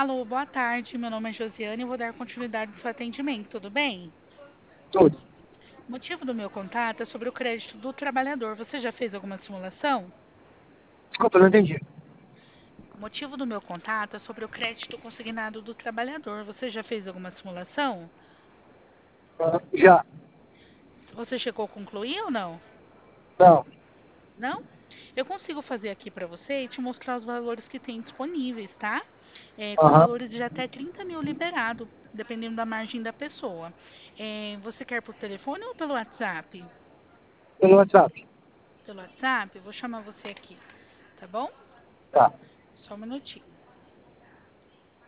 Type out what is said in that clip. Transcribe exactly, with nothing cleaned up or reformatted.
Alô, boa tarde. Meu nome é Josiane e vou dar continuidade ao seu atendimento, tudo bem? Tudo. O motivo do meu contato é sobre o crédito do trabalhador. Você já fez alguma simulação? Desculpa, não entendi. O motivo do meu contato é sobre o crédito consignado do trabalhador. Você já fez alguma simulação? Ah, já. Você chegou a concluir ou não? Não. Não? Eu consigo fazer aqui para você e te mostrar os valores que tem disponíveis, tá? É, com Aham. valores de até trinta mil liberado, dependendo da margem da pessoa. É, você quer por telefone ou pelo WhatsApp? Pelo WhatsApp. Pelo WhatsApp? Eu vou chamar você aqui, tá bom? Tá. Só um minutinho.